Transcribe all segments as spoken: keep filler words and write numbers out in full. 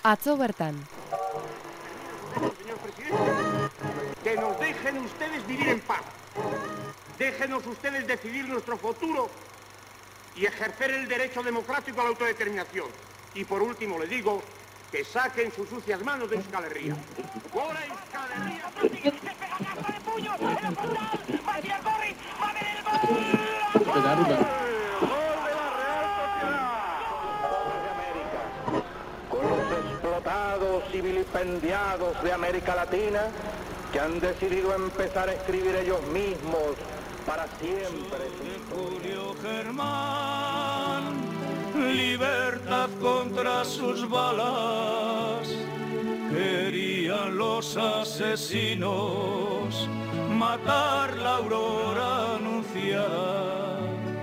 Atzo bertan. Señor presidente, que nos dejen ustedes vivir en paz. Déjenos ustedes decidir nuestro futuro y ejercer el derecho democrático a la autodeterminación. Y por último le digo que saquen sus sucias manos de Euskal Herria. ¡Fuera Euskal Herria! ¡Pedazo de puño! ¡En la frontal! ¡Matías Borri! ¡Va a ver el gol! ¡Gol de la Real Sociedad! de América, con los explotados y vilipendiados de América Latina, que han decidido empezar a escribir ellos mismos para siempre. Julio Germán, libertad contra sus balas, querían los asesinos matar la aurora anunciada.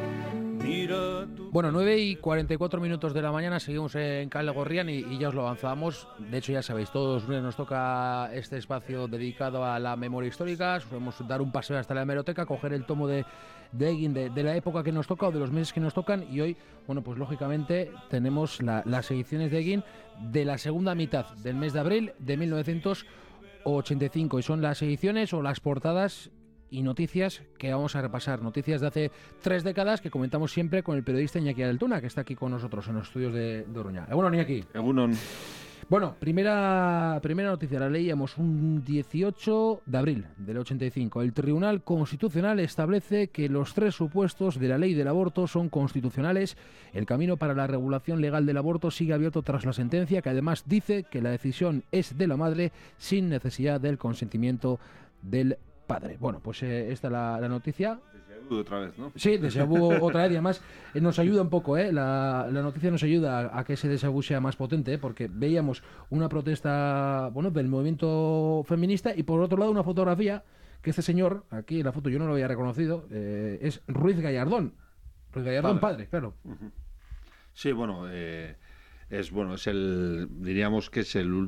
Mira tu... Bueno, nueve y cuarenta y cuatro minutos de la mañana, seguimos en Kale Gorrian y, y ya os lo avanzábamos. De hecho, ya sabéis, todos los lunes nos toca este espacio dedicado a la memoria histórica. Podemos dar un paseo hasta la hemeroteca, coger el tomo de, de Egin de, de la época que nos toca o de los meses que nos tocan. Y hoy, bueno, pues lógicamente tenemos la, las ediciones de Egin de la segunda mitad del mes de abril de mil novecientos ochenta y cinco. Y son las ediciones o las portadas y noticias que vamos a repasar, noticias de hace tres décadas que comentamos siempre con el periodista Iñaki Altuna, que está aquí con nosotros en los estudios de, de Oruña. Bueno, Iñaki. Egunon. Bueno, primera, primera noticia, la leíamos un dieciocho de abril del ochenta y cinco. El Tribunal Constitucional establece que los tres supuestos de la ley del aborto son constitucionales. El camino para la regulación legal del aborto sigue abierto tras la sentencia, que además dice que la decisión es de la madre sin necesidad del consentimiento del padre. Bueno, pues eh, esta es la, la noticia. Déjà vu otra vez, ¿no? Sí, déjà vu otra vez y además eh, nos ayuda un poco, ¿eh? La, la noticia nos ayuda a, a que ese déjà vu sea más potente, ¿eh? Porque veíamos una protesta, bueno, del movimiento feminista y por otro lado una fotografía que este señor, aquí en la foto yo no lo había reconocido, eh, es Ruiz Gallardón. Ruiz Gallardón, padre, padre claro. Uh-huh. Sí, bueno, eh, es bueno, es el, diríamos que es el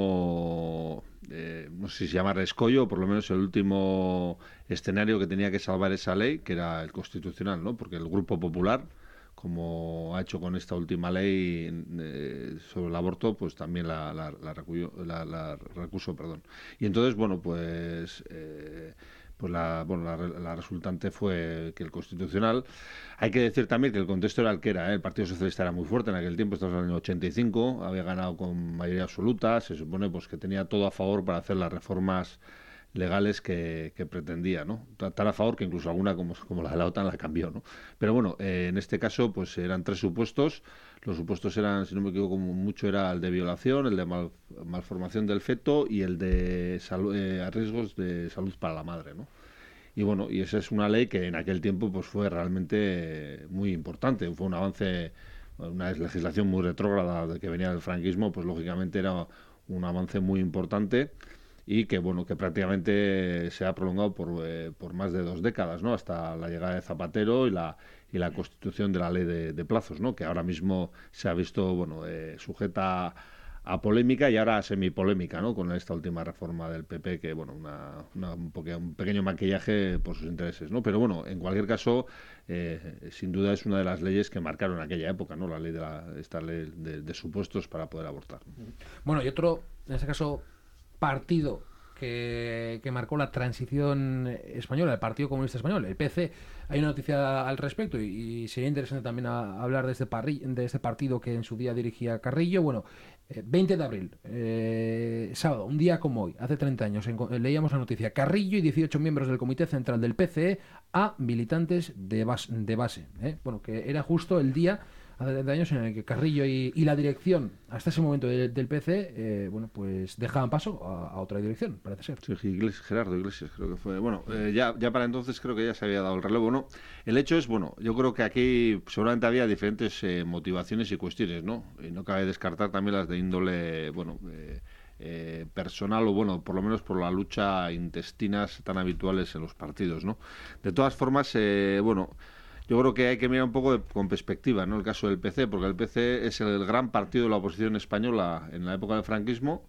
último, eh, no sé si se llama rescollo, o por lo menos el último escenario que tenía que salvar esa ley, que era el constitucional, ¿no? Porque el Grupo Popular, como ha hecho con esta última ley eh, sobre el aborto, pues también la, la, la, recuyo, la, la recusó, perdón. Y entonces, bueno, pues... Eh, pues la, bueno, la, la resultante fue que el Constitucional, hay que decir también que el contexto era el que era, ¿eh? El Partido Socialista era muy fuerte en aquel tiempo, estamos en el año ochenta y cinco, había ganado con mayoría absoluta, se supone pues que tenía todo a favor para hacer las reformas legales que, que pretendía, ¿no? Tan a favor que incluso alguna como, como la de la OTAN la cambió, ¿no? Pero bueno, eh, en este caso pues eran tres supuestos. Los supuestos eran, si no me equivoco mucho, era el de violación, el de mal, malformación del feto y el de salud, eh, riesgos de salud para la madre, ¿no? Y bueno, y esa es una ley que en aquel tiempo pues fue realmente muy importante, fue un avance, una legislación muy retrógrada de que venía del franquismo, pues lógicamente era un avance muy importante y que bueno, que prácticamente se ha prolongado por, eh, por más de dos décadas, ¿no? Hasta la llegada de Zapatero y la y la constitución de la ley de, de plazos, ¿no? Que ahora mismo se ha visto, bueno, eh, sujeta a, a polémica y ahora a semipolémica, ¿no? Con esta última reforma del P P, que bueno, una, una, un, poque, un pequeño maquillaje por sus intereses, ¿no? Pero bueno, en cualquier caso, eh, sin duda es una de las leyes que marcaron aquella época, ¿no? La ley de la, esta ley de, de supuestos para poder abortar. Bueno, y otro, en este caso, partido que, que marcó la transición española, el Partido Comunista Español, el P C. Hay una noticia al respecto y, y sería interesante también a, a hablar de este, parri, de este partido que en su día dirigía Carrillo. Bueno, eh, veinte de abril, eh, sábado, un día como hoy, hace treinta años, en, leíamos la noticia: Carrillo y dieciocho miembros del Comité Central del P C E a militantes de base. De base ¿eh? Bueno, que era justo el día hace treinta años en el que Carrillo y, y la dirección hasta ese momento de, del P C eh, bueno, pues dejaban paso a, a otra dirección, parece ser. Sí, Iglesias, Gerardo Iglesias creo que fue. Bueno, eh, ya, ya para entonces creo que ya se había dado el relevo, ¿no? El hecho es, bueno, yo creo que aquí seguramente había diferentes eh, motivaciones y cuestiones, ¿no? Y no cabe descartar también las de índole, bueno, eh, eh, personal o, bueno, por lo menos por la lucha intestinas tan habituales en los partidos, ¿no? De todas formas, eh, bueno... Yo creo que hay que mirar un poco de, con perspectiva, ¿no? El caso del P C, porque el P C es el gran partido de la oposición española en la época del franquismo.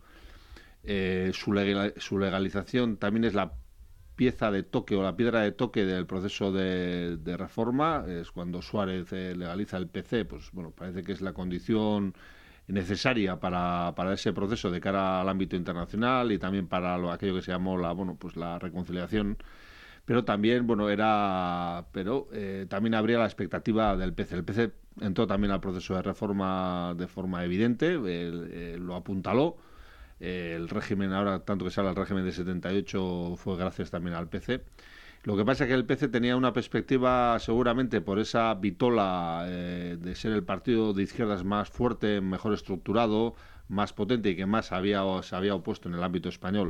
Eh, su, legal, su legalización también es la pieza de toque o la piedra de toque del proceso de, de reforma. Es cuando Suárez eh, legaliza el P C, pues bueno, parece que es la condición necesaria para, para ese proceso de cara al ámbito internacional y también para lo, aquello que se llamó la, bueno, pues la reconciliación. Pero también, bueno, era, pero eh, también habría la expectativa del P C. El P C entró también al proceso de reforma de forma evidente, el, eh, lo apuntaló. Eh, el régimen, ahora tanto que se habla del régimen de setenta y ocho, fue gracias también al P C. Lo que pasa es que el P C tenía una perspectiva, seguramente por esa vitola eh, de ser el partido de izquierdas más fuerte, mejor estructurado, más potente y que más había, se había opuesto en el ámbito español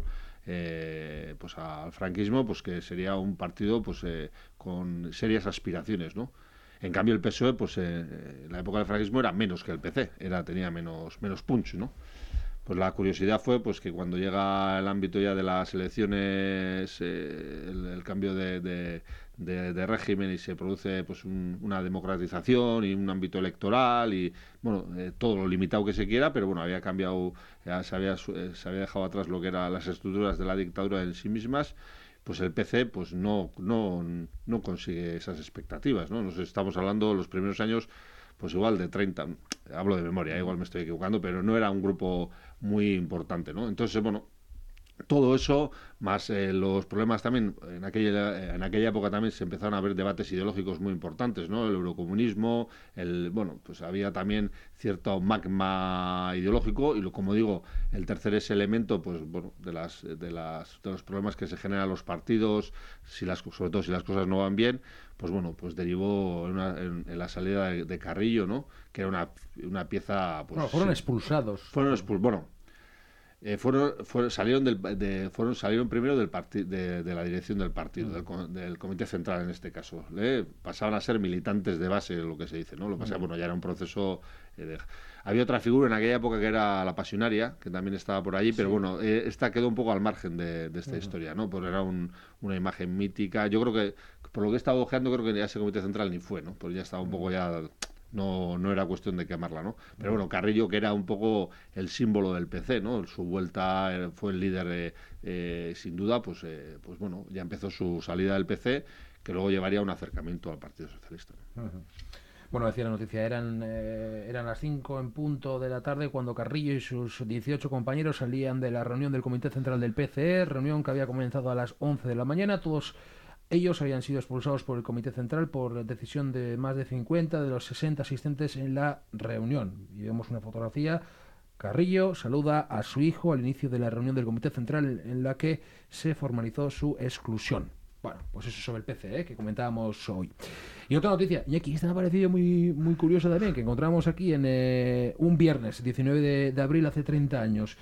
eh, pues al franquismo, pues que sería un partido pues eh, con serias aspiraciones, ¿no? En cambio el P S O E, pues eh, en la época del franquismo era menos que el P C, era tenía menos menos punch, ¿no? Pues la curiosidad fue pues que cuando llega el ámbito ya de las elecciones, eh, el, el cambio de, de, de, de régimen y se produce pues un, una democratización y un ámbito electoral y bueno eh, todo lo limitado que se quiera, pero bueno había cambiado, ya se había eh, se había dejado atrás lo que eran las estructuras de la dictadura en sí mismas. Pues el P C pues no no no consigue esas expectativas, ¿no? Nos estamos hablando los primeros años pues igual de treinta, hablo de memoria, igual me estoy equivocando, pero no era un grupo muy importante, ¿no? Entonces, bueno, todo eso, más eh, los problemas también, en aquella, en aquella época también se empezaron a ver debates ideológicos muy importantes, ¿no? El eurocomunismo, el, bueno, pues había también cierto magma ideológico y, lo, como digo, el tercer ese elemento, pues bueno, de las, de las, de los problemas que se generan en los partidos, si las, sobre todo si las cosas no van bien, pues bueno, pues derivó en, una, en, en la salida de, de Carrillo, ¿no? Que era una, una pieza, pues... Bueno, fueron sí, expulsados. Fueron expulsados, bueno... Eh, fueron, fueron salieron del de, fueron salieron primero del parti, de, de la dirección del partido, del, del comité central en este caso. ¿eh? Pasaban a ser militantes de base, lo que se dice, ¿no? Lo que pasa, bueno, ya era un proceso eh, de... Había otra figura en aquella época que era la Pasionaria, que también estaba por allí, pero sí. bueno, eh, esta quedó un poco al margen de, de esta uh-huh. historia, ¿no? Porque era un, una imagen mítica. Yo creo que, por lo que he estado ojeando, creo que ya ese comité central ni fue, ¿no? Porque ya estaba un poco ya... No, no era cuestión de quemarla, ¿no? Pero bueno, Carrillo, que era un poco el símbolo del P C, ¿no? Su vuelta, eh, fue el líder, eh, eh, sin duda, pues, eh, pues bueno, ya empezó su salida del P C, que luego llevaría a un acercamiento al Partido Socialista, ¿no? Uh-huh. Bueno, decía la noticia, eran, eh, eran las cinco en punto de la tarde cuando Carrillo y sus dieciocho compañeros salían de la reunión del Comité Central del P C E, reunión que había comenzado a las once de la mañana. Todos ellos habían sido expulsados por el Comité Central por decisión de más de cincuenta de los sesenta asistentes en la reunión. Y vemos una fotografía. Carrillo saluda a su hijo al inicio de la reunión del Comité Central en la que se formalizó su exclusión. Bueno, pues eso sobre el P C, ¿eh? Que comentábamos hoy. Y otra noticia, y aquí esta me ha parecido muy, muy curiosa también, que encontramos aquí en eh, un viernes, diecinueve de, de abril, hace treinta años.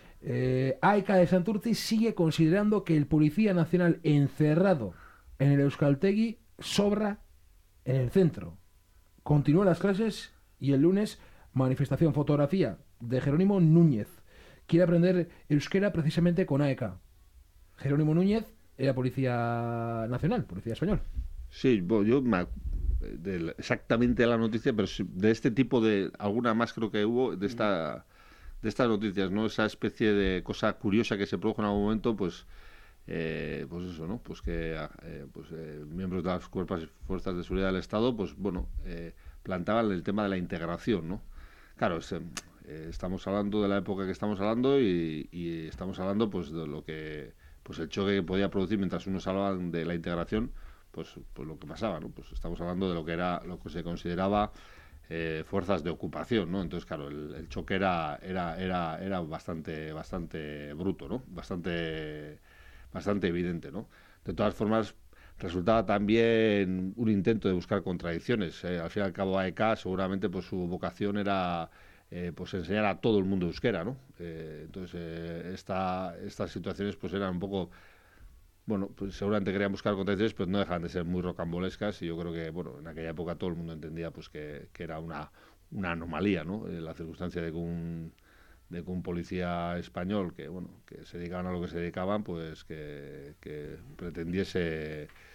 Eh, A E C A de Santurce sigue considerando que el Policía Nacional encerrado en el Euskaltegui sobra en el centro. Continúan las clases y el lunes manifestación, fotografía de Jerónimo Núñez. Quiere aprender euskera precisamente con A E C A. Jerónimo Núñez era Policía Nacional, Policía Español. Sí, bueno, yo me, de, exactamente la noticia, pero de este tipo de, alguna más creo que hubo, de esta de estas noticias, ¿no? Esa especie de cosa curiosa que se produjo en algún momento, pues Eh, pues eso, ¿no? Pues que eh, pues, eh, miembros de las cuerpos y fuerzas de seguridad del Estado, pues bueno, eh, planteaban el tema de la integración, ¿no? Claro, es, eh, estamos hablando de la época que estamos hablando y, y estamos hablando, pues, de lo que, pues, el choque que podía producir mientras unos hablaban de la integración, pues, pues lo que pasaba, ¿no? Pues estamos hablando de lo que era, lo que se consideraba eh, fuerzas de ocupación, ¿no? Entonces, claro, el, el choque era, era, era, era bastante, bastante bruto, ¿no? Bastante bastante evidente, ¿no? De todas formas, resultaba también un intento de buscar contradicciones. Eh, al fin y al cabo, A E C A seguramente pues su vocación era eh, pues enseñar a todo el mundo euskera, ¿no? Eh, entonces, eh, esta, estas situaciones pues eran un poco... Bueno, pues seguramente querían buscar contradicciones, pero no dejan de ser muy rocambolescas y yo creo que, bueno, en aquella época todo el mundo entendía pues que, que era una, una anomalía, ¿no? Eh, la circunstancia de que un... de que un policía español que bueno que se dedicaban a lo que se dedicaban pues que, que pretendiese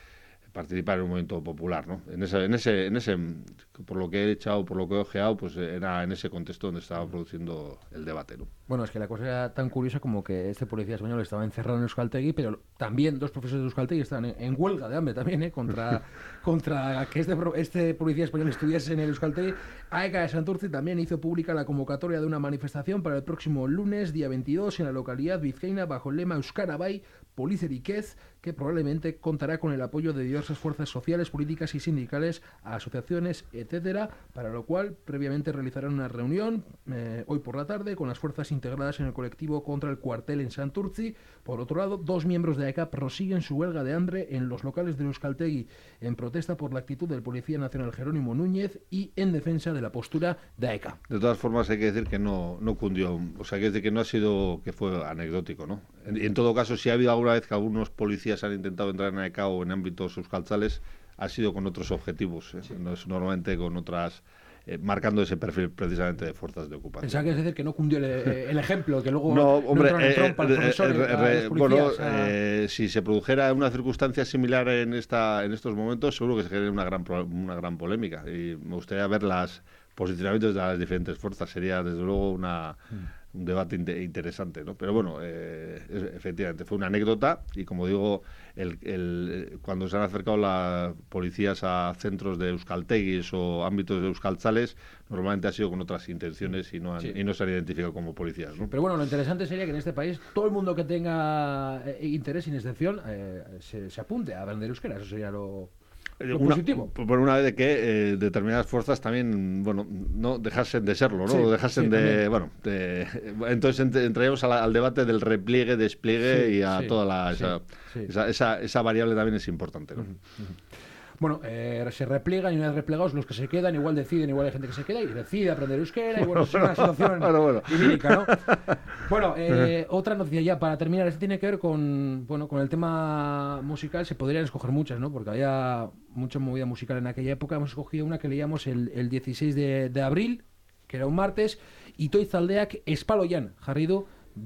participar en un movimiento popular, ¿no? En ese, en ese, en ese, por lo que he echado, por lo que he ojeado, pues era en ese contexto donde estaba produciendo el debate, ¿no? Bueno, es que la cosa era tan curiosa como que este policía español estaba encerrado en Euskaltegui, pero también dos profesores de Euskaltegui estaban en, en huelga de hambre también, ¿eh? Contra, contra que este, este policía español estuviese en el Euskaltegui. AECA de Santurce también hizo pública la convocatoria de una manifestación para el próximo lunes, día veintidós, en la localidad vizcaína, bajo el lema Euskara Bai, Policeriquez, que probablemente contará con el apoyo de diversas fuerzas sociales, políticas y sindicales, asociaciones, etcétera, para lo cual previamente realizarán una reunión eh, hoy por la tarde con las fuerzas integradas en el colectivo contra el cuartel en Santurci. Por otro lado, dos miembros de AECA prosiguen su huelga de hambre en los locales de Euskaltegui en protesta por la actitud del Policía Nacional Jerónimo Núñez y en defensa de la postura de AECA. De todas formas, hay que decir que no, no cundió, o sea, hay que decir que no ha sido, que fue anecdótico, ¿no? En, en todo caso, si ha habido alguna vez que algunos policías han intentado entrar en AECA o en ámbitos euskaltzales, ha sido con otros objetivos, ¿eh? Sí. No es normalmente con otras, eh, marcando ese perfil precisamente de fuerzas de ocupación. Pensaba que es decir que no cundió el, el ejemplo, que luego no, hombre, no entraron eh, para los profesores, eh, eh, eh, bueno, eh, si se produjera una circunstancia similar en esta, en estos momentos, seguro que se genera una gran, una gran polémica, y me gustaría ver las posicionamientos de las diferentes fuerzas. Sería desde luego una un debate in- interesante, ¿no? Pero bueno, eh, efectivamente fue una anécdota, y como digo, el, el, cuando se han acercado las policías a centros de euskalteguis o ámbitos de euskaltzales, normalmente ha sido con otras intenciones y no, han, sí. y no se han identificado como policías, ¿no? Pero bueno, lo interesante sería que en este país todo el mundo que tenga eh, interés, sin excepción, eh, se, se apunte a aprender euskera. Eso sería lo... Lo una, positivo. Por una vez de que eh, determinadas fuerzas también, bueno, no dejasen de serlo, ¿no? Sí, dejasen sí, de, también. bueno, de, entonces ent- entraríamos a la, al debate del repliegue, despliegue sí, y a sí, toda la esa, sí, sí. Esa, esa, esa variable también es importante, ¿no? Uh-huh, uh-huh. Bueno, eh, se repliegan y una vez replegados los que se quedan igual deciden, igual hay gente que se queda y decide aprender euskera y bueno, es una situación bueno, bueno. idílica, ¿no? Bueno, eh, uh-huh. Otra noticia ya para terminar, este tiene que ver con, bueno, con el tema musical. Se podrían escoger muchas, ¿no? Porque había mucha movida musical en aquella época. Hemos escogido una que leíamos el, el dieciséis de, de abril, que era un martes, y Toizaldeak espaloian jarri du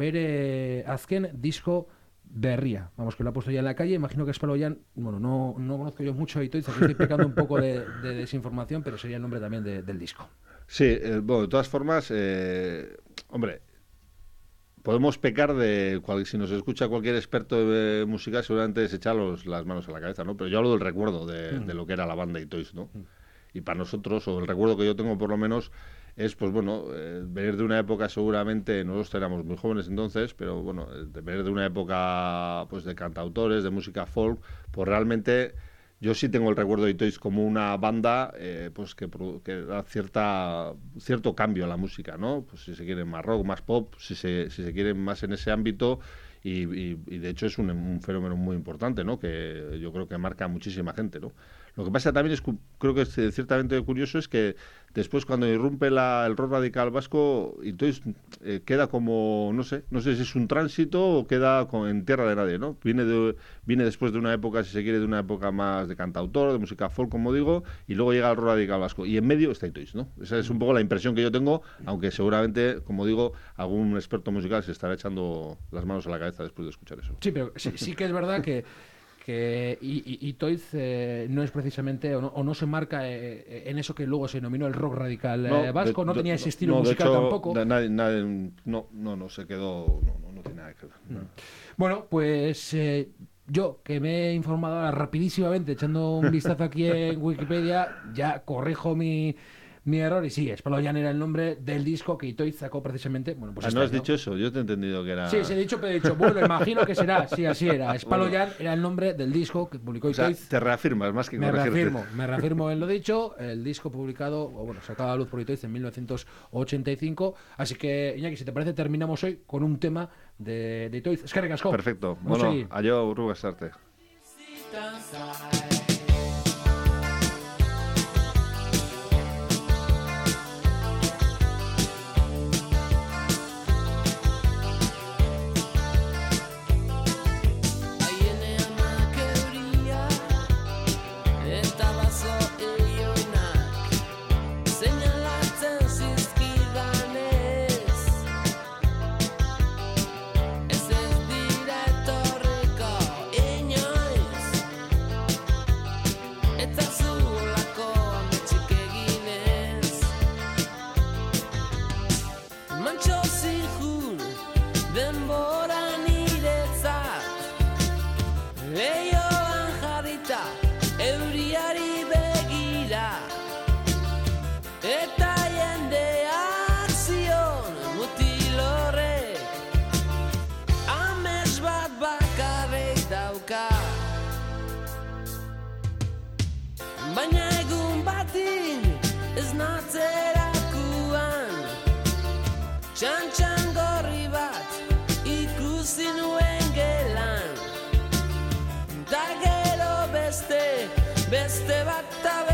bere azken disco berria. Vamos, que lo ha puesto ya en la calle. Imagino que espaloian, bueno, no, no conozco yo mucho a Itoiz, aquí estoy pecando un poco de, de desinformación, pero sería el nombre también de, del disco. Sí, eh, bueno, de todas formas, eh, hombre, podemos pecar de, cual, si nos escucha cualquier experto de música, seguramente se echa los, las manos a la cabeza, ¿no? Pero yo hablo del recuerdo de, mm. de lo que era la banda Itoiz, ¿no? Mm. Y para nosotros, o el recuerdo que yo tengo por lo menos, es, pues bueno, eh, venir de una época, seguramente, nosotros éramos muy jóvenes entonces, pero bueno, de venir de una época pues de cantautores, de música folk, pues realmente yo sí tengo el recuerdo de Itoiz como una banda eh, pues que, que da cierta, cierto cambio a la música, ¿no? Pues si se quiere más rock, más pop, si se, si se quiere más en ese ámbito, y, y, y de hecho es un, un fenómeno muy importante, ¿no? Que yo creo que marca a muchísima gente, ¿no? Lo que pasa también es, creo que es ciertamente curioso, es que después cuando irrumpe la, el rock radical vasco, entonces eh, queda como, no sé, no sé si es un tránsito o queda con, en tierra de nadie, ¿no? Viene, de, viene después de una época, si se quiere, de una época más de cantautor, de música folk, como digo, y luego llega el rock radical vasco. Y en medio está Itoiz, ¿no? Esa es un poco la impresión que yo tengo, aunque seguramente, como digo, algún experto musical se estará echando las manos a la cabeza después de escuchar eso. Sí, pero sí, sí que es verdad que que Itoiz eh, no es precisamente o no, o no se marca eh, en eso que luego se denominó el rock radical eh, no, vasco, de, no de, tenía ese estilo no, musical de hecho, tampoco. De, nadie, nadie, no, no, no, se quedó, no, no, no tiene nada que ver. No. Bueno, pues eh, yo que me he informado ahora rapidísimamente, echando un vistazo aquí en Wikipedia, ya corrijo mi... Mi error, y sí, Espaloian era el nombre del disco que Itoiz sacó precisamente. Bueno, pues ah, este ¿no has año. dicho eso? Yo te he entendido que era... Sí, se he dicho, pero he dicho, bueno, imagino que será, sí, así era. Espaloian bueno. era el nombre del disco que publicó Itoiz. O sea, te reafirmas más que Me corregirte. reafirmo, me reafirmo en lo dicho. El disco publicado, o bueno, sacado a luz por Itoiz en mil novecientos ochenta y cinco. Así que, Iñaki, si te parece, terminamos hoy con un tema de, de Itoiz. Eskerrik asko. Perfecto. Bueno, ayo, Urrugas arte. baina egun batin ez natzerakuan txantxan gorri bat ikusi nuen gelan da gero beste beste bat tabe